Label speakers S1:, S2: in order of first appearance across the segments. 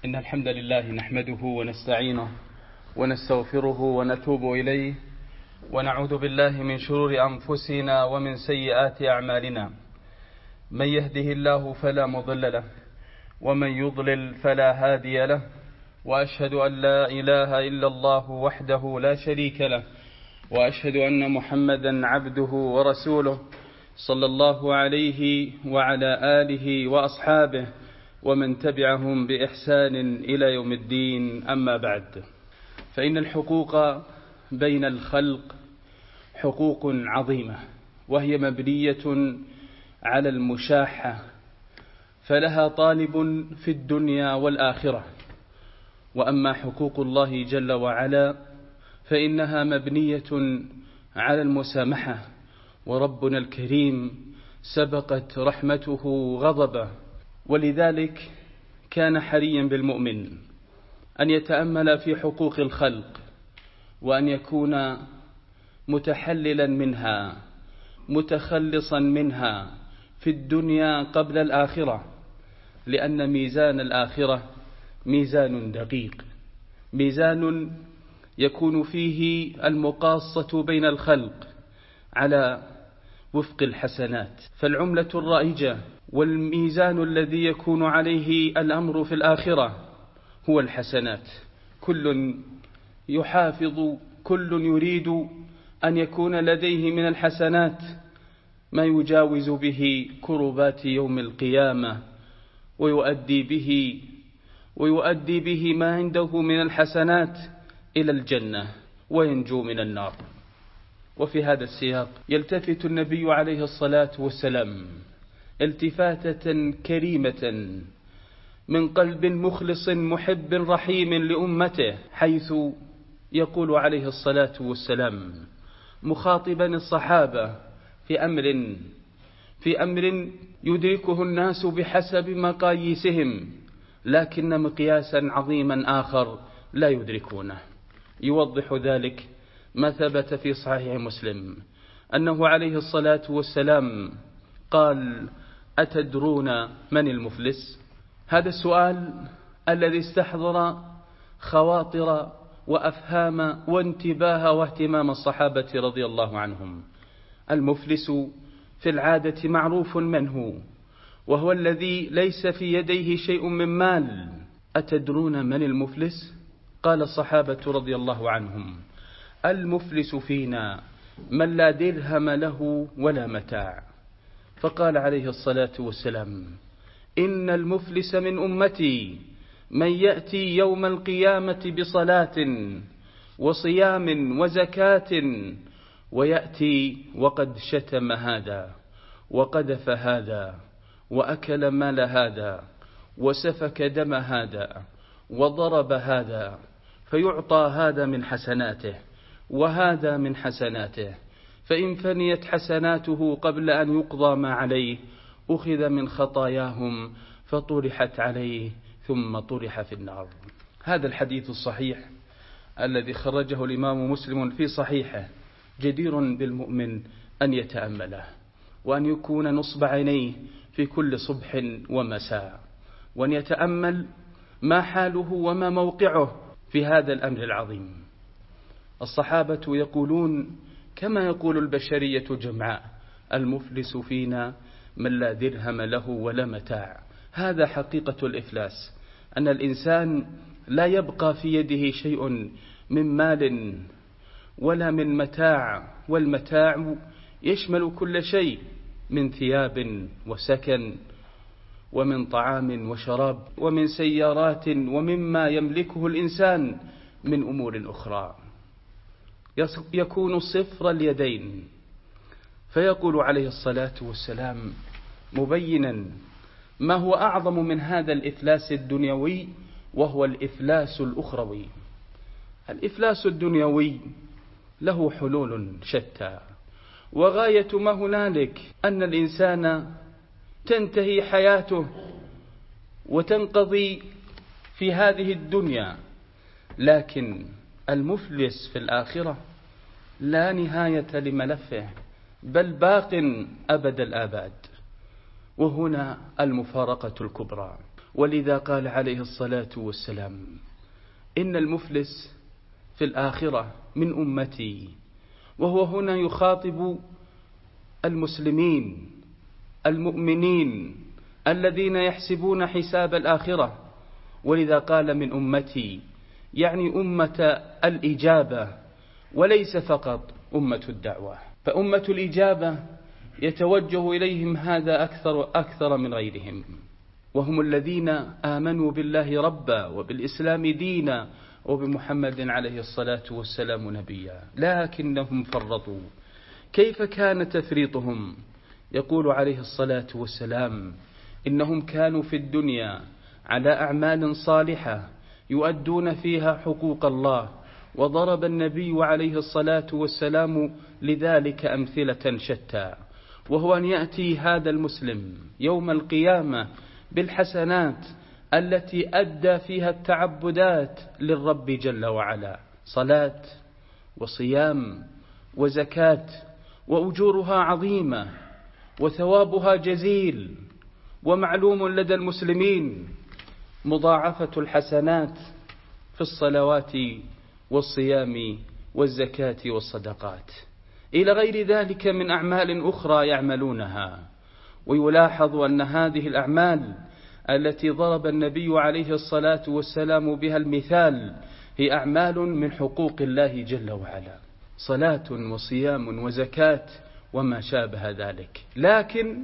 S1: إن الحمد لله نحمده ونستعينه ونستغفره ونتوب إليه ونعوذ بالله من شرور أنفسنا ومن سيئات أعمالنا. من يهده الله فلا مضل له ومن يضلل فلا هادي له، وأشهد أن لا إله إلا الله وحده لا شريك له، وأشهد أن محمدا عبده ورسوله صلى الله عليه وعلى آله وأصحابه ومن تبعهم بإحسان إلى يوم الدين. أما بعد، فإن الحقوق بين الخلق حقوق عظيمة، وهي مبنية على المشاحة، فلها طالب في الدنيا والآخرة. وأما حقوق الله جل وعلا فإنها مبنية على المسامحة، وربنا الكريم سبقت رحمته غضبه، ولذلك كان حريا بالمؤمن أن يتأمل في حقوق الخلق، وأن يكون متحللا منها متخلصا منها في الدنيا قبل الآخرة، لأن ميزان الآخرة ميزان دقيق، ميزان يكون فيه المقاصة بين الخلق على وفق الحسنات. فالعملة الرائجة والميزان الذي يكون عليه الأمر في الآخرة هو الحسنات. كل يحافظ، كل يريد أن يكون لديه من الحسنات ما يجاوز به كربات يوم القيامة، ويؤدي به ما عنده من الحسنات إلى الجنة وينجو من النار. وفي هذا السياق يلتفت النبي عليه الصلاة والسلام التفاتة كريمة من قلب مخلص محب رحيم لأمته، حيث يقول عليه الصلاة والسلام مخاطبا الصحابة في أمر يدركه الناس بحسب مقاييسهم، لكن مقياسا عظيما آخر لا يدركونه. يوضح ذلك ما ثبت في صحيح مسلم أنه عليه الصلاة والسلام قال: أتدرون من المفلس؟ هذا السؤال الذي استحضر خواطر وأفهام وانتباه واهتمام الصحابة رضي الله عنهم. المفلس في العادة معروف من هو، وهو الذي ليس في يديه شيء من مال. أتدرون من المفلس؟ قال الصحابة رضي الله عنهم: المفلس فينا من لا درهم له ولا متاع. فقال عليه الصلاة والسلام: إن المفلس من أمتي من يأتي يوم القيامة بصلاة وصيام وزكاة، ويأتي وقد شتم هذا وقذف هذا وأكل مال هذا وسفك دم هذا وضرب هذا، فيعطى هذا من حسناته وهذا من حسناته، فإن فنيت حسناته قبل أن يقضى ما عليه أخذ من خطاياهم فطرحت عليه ثم طرح في النار. هذا الحديث الصحيح الذي خرجه الإمام مسلم في صحيحه جدير بالمؤمن أن يتأمله، وأن يكون نصب عينيه في كل صبح ومساء، وأن يتأمل ما حاله وما موقعه في هذا الأمر العظيم. الصحابة يقولون كما يقول البشرية جمعاء: المفلس فينا من لا درهم له ولا متاع. هذا حقيقة الإفلاس، أن الإنسان لا يبقى في يده شيء من مال ولا من متاع، والمتاع يشمل كل شيء من ثياب وسكن ومن طعام وشراب ومن سيارات ومما يملكه الإنسان من أمور أخرى. يكون صفر اليدين. فيقول عليه الصلاة والسلام مبينا ما هو أعظم من هذا الإفلاس الدنيوي، وهو الإفلاس الأخروي. الإفلاس الدنيوي له حلول شتى، وغاية ما هنالك أن الإنسان تنتهي حياته وتنقضي في هذه الدنيا، لكن المفلس في الآخرة لا نهاية لملفه، بل باق أبد الآباد. وهنا المفارقة الكبرى، ولذا قال عليه الصلاة والسلام: إن المفلس في الآخرة من أمتي. وهو هنا يخاطب المسلمين المؤمنين الذين يحسبون حساب الآخرة، ولذا قال من أمتي، يعني أمة الإجابة، وليس فقط أمة الدعوة. فأمة الإجابة يتوجه إليهم هذا أكثر من غيرهم، وهم الذين آمنوا بالله ربا وبالإسلام دينا وبمحمد عليه الصلاة والسلام نبيا، لكنهم فرطوا. كيف كان تفريطهم؟ يقول عليه الصلاة والسلام: إنهم كانوا في الدنيا على أعمال صالحة يؤدون فيها حقوق الله، وضرب النبي عليه الصلاة والسلام لذلك أمثلة شتى، وهو أن يأتي هذا المسلم يوم القيامة بالحسنات التي أدى فيها التعبدات للرب جل وعلا، صلاة وصيام وزكاة، وأجورها عظيمة وثوابها جزيل، ومعلوم لدى المسلمين مضاعفة الحسنات في الصلوات والصيام والزكاة والصدقات، إلى غير ذلك من أعمال أخرى يعملونها. ويلاحظ أن هذه الأعمال التي ضرب النبي عليه الصلاة والسلام بها المثال هي أعمال من حقوق الله جل وعلا، صلاة وصيام وزكاة وما شابه ذلك. لكن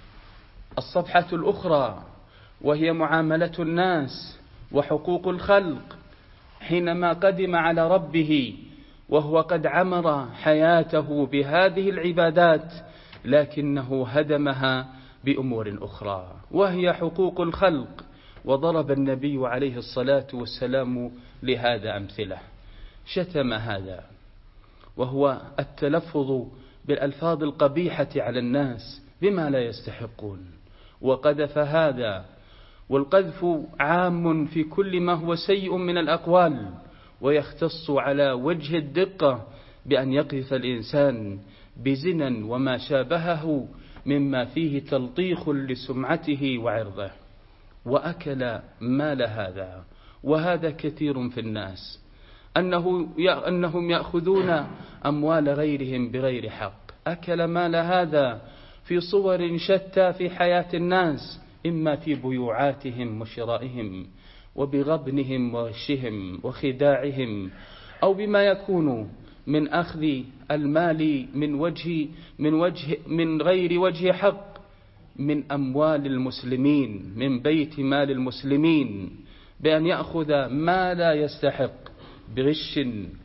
S1: الصفحة الأخرى وهي معاملة الناس وحقوق الخلق، حينما قدم على ربه وهو قد عمر حياته بهذه العبادات، لكنه هدمها بأمور أخرى وهي حقوق الخلق. وضرب النبي عليه الصلاة والسلام لهذا أمثلة. شتم هذا، وهو التلفظ بالألفاظ القبيحة على الناس بما لا يستحقون، وقذف هذا. والقذف عام في كل ما هو سيء من الأقوال، ويختص على وجه الدقة بأن يقذف الإنسان بزنا وما شابهه مما فيه تلطيخ لسمعته وعرضه. وأكل مال هذا، وهذا كثير في الناس، أنهم يأخذون أموال غيرهم بغير حق. أكل مال هذا في صور شتى في حياة الناس، إما في بيوعاتهم وشرائهم وبغبنهم وغشهم وخداعهم، أو بما يكون من أخذ المال من غير وجه حق من أموال المسلمين، من بيت مال المسلمين، بأن يأخذ ما لا يستحق بغش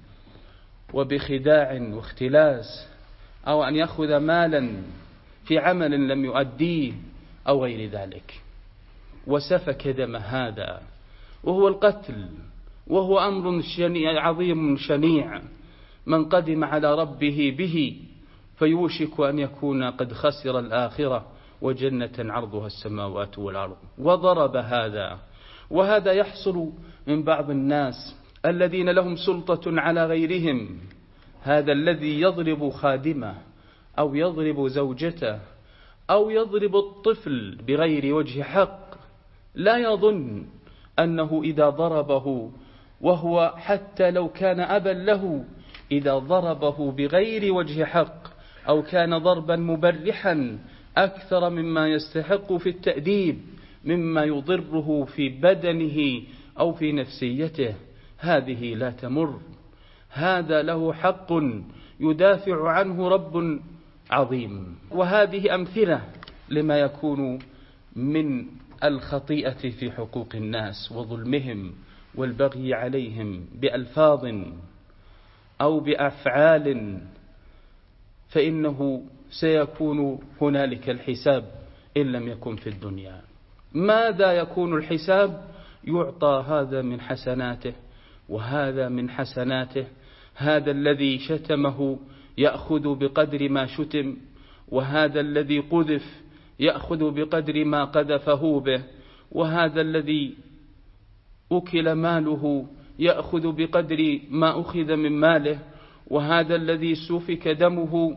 S1: وبخداع واختلاس، أو أن يأخذ مالا في عمل لم يؤديه أو غير ذلك. وسفك دم هذا، وهو القتل، وهو أمر عظيم شنيع. من قدم على ربه به فيوشك أن يكون قد خسر الآخرة وجنة عرضها السماوات والأرض. وضرب هذا. وهذا يحصل من بعض الناس الذين لهم سلطة على غيرهم، هذا الذي يضرب خادمه أو يضرب زوجته أو يضرب الطفل بغير وجه حق، لا يظن أنه إذا ضربه، وهو حتى لو كان أبا له، إذا ضربه بغير وجه حق أو كان ضربا مبرحا أكثر مما يستحق في التأديب، مما يضره في بدنه أو في نفسيته، هذه لا تمر. هذا له حق يدافع عنه رب عظيم. وهذه أمثلة لما يكون من الخطيئة في حقوق الناس وظلمهم والبغي عليهم بألفاظ أو بأفعال، فإنه سيكون هنالك الحساب إن لم يكن في الدنيا. ماذا يكون الحساب؟ يعطى هذا من حسناته وهذا من حسناته. هذا الذي شتمه يأخذ بقدر ما شتم، وهذا الذي قذف يأخذ بقدر ما قذفه به، وهذا الذي أكل ماله يأخذ بقدر ما أخذ من ماله، وهذا الذي سفك دمه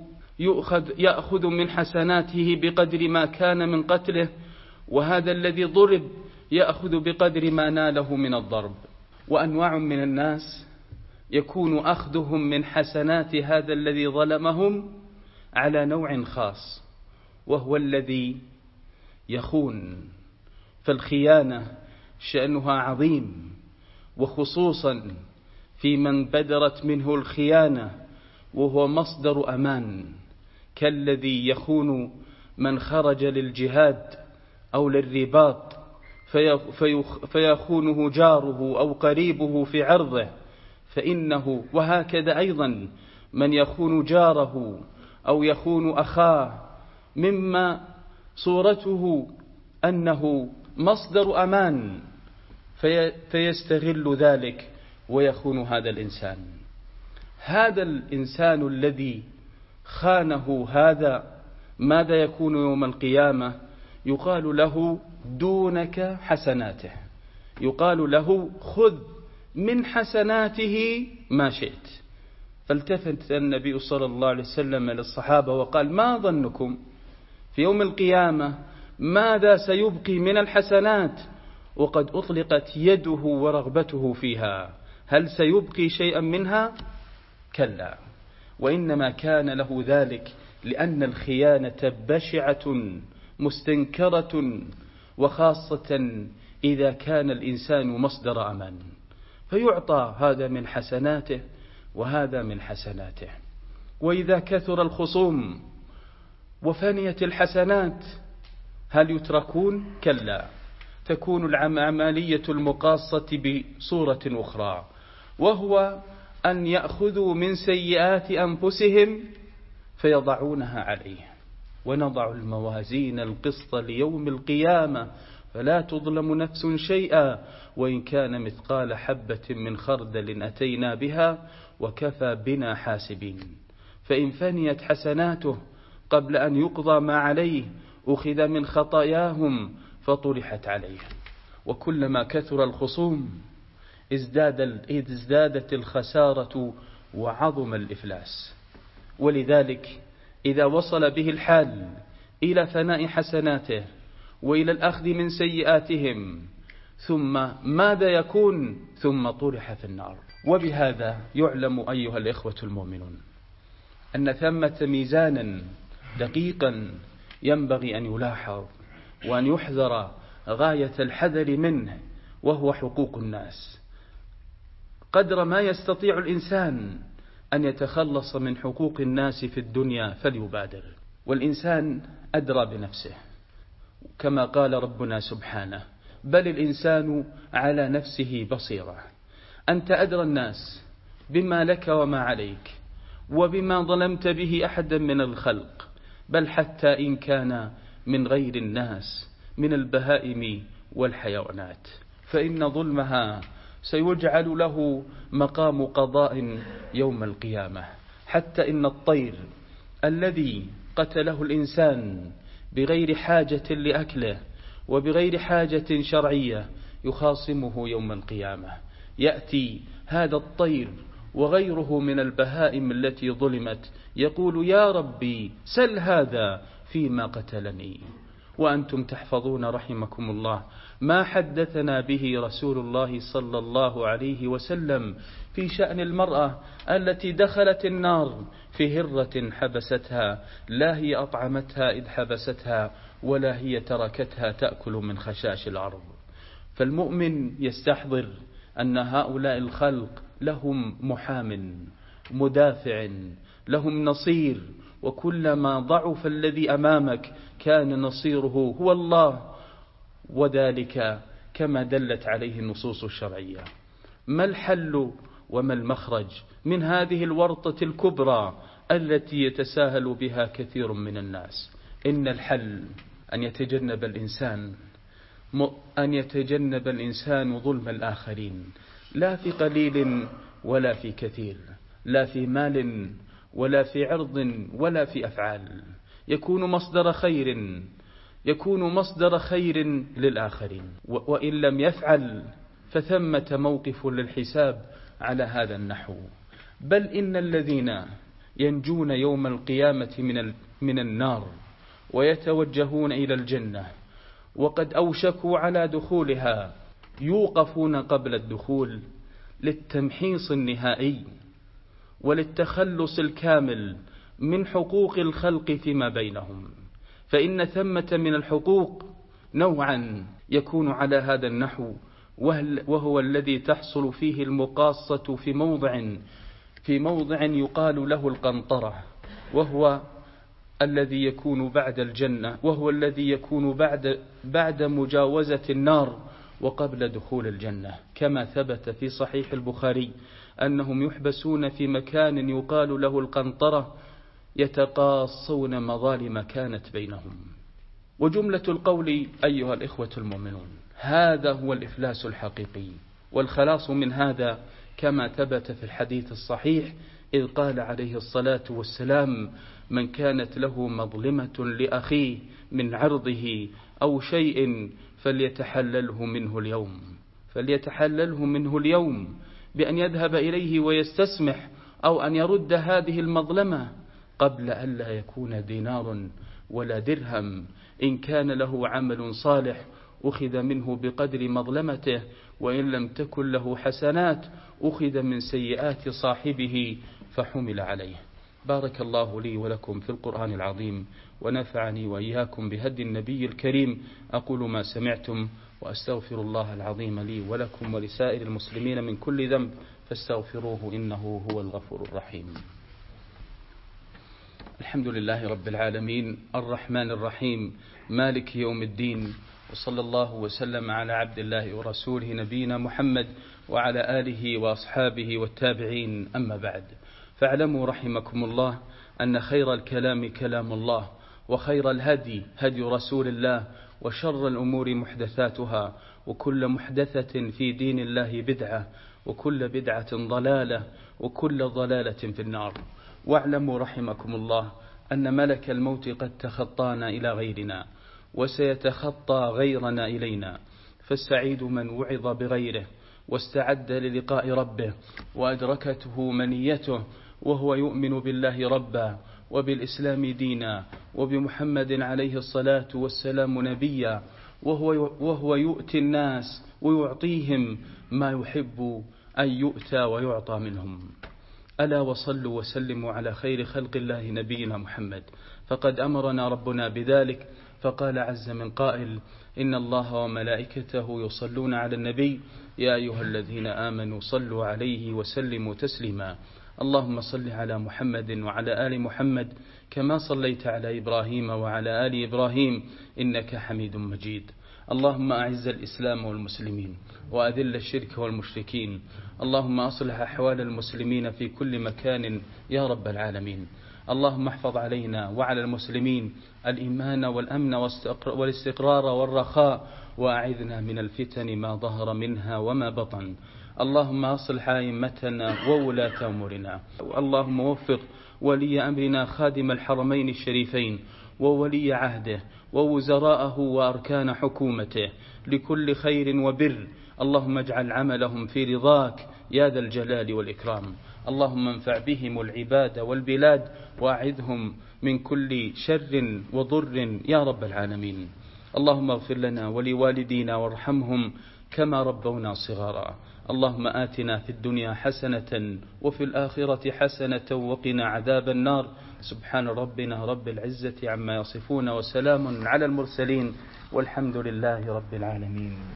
S1: يأخذ من حسناته بقدر ما كان من قتله، وهذا الذي ضرب يأخذ بقدر ما ناله من الضرب. وأنواع من الناس يكون أخذهم من حسنات هذا الذي ظلمهم على نوع خاص، وهو الذي يخون. فالخيانة شأنها عظيم، وخصوصا في من بدرت منه الخيانة وهو مصدر أمان، كالذي يخون من خرج للجهاد أو للرباط فيخونه جاره أو قريبه في عرضه، فإنه وهكذا أيضا من يخون جاره أو يخون أخاه مما صورته أنه مصدر أمان، فيستغل ذلك ويخون هذا الإنسان. هذا الإنسان الذي خانه هذا ماذا يكون يوم القيامة؟ يقال له دونك حسناته، يقال له خذ من حسناته ما شئت. فالتفت النبي صلى الله عليه وسلم للصحابة وقال: ما ظنكم في يوم القيامة ماذا سيبقي من الحسنات وقد أطلقت يده ورغبته فيها؟ هل سيبقي شيئا منها؟ كلا، وإنما كان له ذلك لأن الخيانة بشعة مستنكرة، وخاصة إذا كان الإنسان مصدر أمان، فيعطى هذا من حسناته وهذا من حسناته. وإذا كثر الخصوم وفنيت الحسنات هل يتركون؟ كلا، تكون العملية المقاصة بصورة أخرى، وهو أن يأخذوا من سيئات أنفسهم فيضعونها عليه. ونضع الموازين القسط ليوم القيامة فلا تظلم نفس شيئا وإن كان مثقال حبة من خردل أتينا بها وكفى بنا حاسبين. فإن فنيت حسناته قبل أن يقضى ما عليه أخذ من خطاياهم فطرحت عليه. وكلما كثر الخصوم ازدادت الخسارة وعظم الإفلاس. ولذلك إذا وصل به الحال إلى فناء حسناته وإلى الأخذ من سيئاتهم ثم ماذا يكون؟ ثم طرح في النار. وبهذا يعلم أيها الإخوة المؤمنون أن ثمة ميزانا دقيقا ينبغي أن يلاحظ وأن يحذر غاية الحذر منه، وهو حقوق الناس. قدر ما يستطيع الإنسان أن يتخلص من حقوق الناس في الدنيا فليبادر، والإنسان أدرى بنفسه كما قال ربنا سبحانه: بل الإنسان على نفسه بصيرة. أنت أدرى الناس بما لك وما عليك وبما ظلمت به أحدا من الخلق، بل حتى إن كان من غير الناس من البهائم والحيوانات، فإن ظلمها سيجعل له مقام قضاء يوم القيامة. حتى إن الطير الذي قتله الإنسان بغير حاجة لأكله وبغير حاجة شرعية يخاصمه يوم القيامة. يأتي هذا الطير وغيره من البهائم التي ظلمت يقول: يا ربي سل هذا فيما قتلني. وأنتم تحفظون رحمكم الله ما حدثنا به رسول الله صلى الله عليه وسلم في شأن المرأة التي دخلت النار في هرة حبستها، لا هي أطعمتها إذ حبستها ولا هي تركتها تأكل من خشاش الأرض. فالمؤمن يستحضر أن هؤلاء الخلق لهم محام مدافع، لهم نصير، وكلما ضعف الذي أمامك كان نصيره هو الله، وذلك كما دلت عليه النصوص الشرعية. ما الحل وما المخرج من هذه الورطة الكبرى التي يتساهل بها كثير من الناس؟ إن الحل أن يتجنب الإنسان ظلم الآخرين، لا في قليل ولا في كثير، لا في مال ولا في عرض ولا في أفعال، يكون مصدر خير للآخرين. وإن لم يفعل فثمة موقف للحساب على هذا النحو. بل إن الذين ينجون يوم القيامة من النار ويتوجهون إلى الجنة وقد أوشكوا على دخولها يوقفون قبل الدخول للتمحيص النهائي وللتخلص الكامل من حقوق الخلق فيما بينهم. فإن ثمة من الحقوق نوعا يكون على هذا النحو، وهو الذي تحصل فيه المقاصة في موضع يقال له القنطرة، وهو الذي يكون بعد الجنة، وهو الذي يكون بعد مجاوزة النار وقبل دخول الجنة، كما ثبت في صحيح البخاري أنهم يحبسون في مكان يقال له القنطرة يتقاصون مظالم كانت بينهم. وجملة القول أيها الإخوة المؤمنون، هذا هو الإفلاس الحقيقي، والخلاص من هذا كما ثبت في الحديث الصحيح إذ قال عليه الصلاة والسلام: من كانت له مظلمة لأخيه من عرضه أو شيء فليتحلله منه اليوم بأن يذهب إليه ويستسمح، أو أن يرد هذه المظلمة قبل أن لا يكون دينار ولا درهم. إن كان له عمل صالح أخذ منه بقدر مظلمته، وإن لم تكن له حسنات أخذ من سيئات صاحبه فحمل عليه. بارك الله لي ولكم في القرآن العظيم، ونفعني وإياكم بهدي النبي الكريم. أقول ما سمعتم، وأستغفر الله العظيم لي ولكم ولسائر المسلمين من كل ذنب، فاستغفروه إنه هو الغفور الرحيم. الحمد لله رب العالمين، الرحمن الرحيم، مالك يوم الدين، وصلى الله وسلم على عبد الله ورسوله نبينا محمد وعلى آله وأصحابه والتابعين. أما بعد، فاعلموا رحمكم الله أن خير الكلام كلام الله، وخير الهدي هدي رسول الله، وشر الأمور محدثاتها، وكل محدثة في دين الله بدعة، وكل بدعة ضلالة، وكل ضلالة في النار. واعلموا رحمكم الله أن ملك الموت قد تخطانا إلى غيرنا، وسيتخطى غيرنا إلينا، فالسعيد من وعظ بغيره واستعد للقاء ربه وأدركته منيته، وهو يؤمن بالله ربا، وبالإسلام دينا، وبمحمد عليه الصلاة والسلام نبيا، وهو يؤتي الناس ويعطيهم ما يحب أن يؤتى ويعطى منهم. ألا وصلوا وسلموا على خير خلق الله نبينا محمد، فقد أمرنا ربنا بذلك، فقال عز من قائل: إن الله وملائكته يصلون على النبي يا أيها الذين آمنوا صلوا عليه وسلموا تسليما. اللهم صل على محمد وعلى آل محمد كما صليت على إبراهيم وعلى آل إبراهيم إنك حميد مجيد. اللهم أعز الإسلام والمسلمين، وأذل الشرك والمشركين. اللهم أصلح أحوال المسلمين في كل مكان يا رب العالمين. اللهم احفظ علينا وعلى المسلمين الإيمان والأمن والاستقرار والرخاء، وأعذنا من الفتن ما ظهر منها وما بطن. اللهم أصلح أئمتنا وولاة أمورنا. اللهم وفق ولي أمرنا خادم الحرمين الشريفين وولي عهده ووزراءه وأركان حكومته لكل خير وبر. اللهم اجعل عملهم في رضاك يا ذا الجلال والإكرام. اللهم انفع بهم العباد والبلاد، وأعذهم من كل شر وضر يا رب العالمين. اللهم اغفر لنا ولوالدينا وارحمهم كما ربونا صغارا. اللهم آتنا في الدنيا حسنة وفي الآخرة حسنة وقنا عذاب النار. سبحان ربنا رب العزة عما يصفون، وسلام على المرسلين، والحمد لله رب العالمين.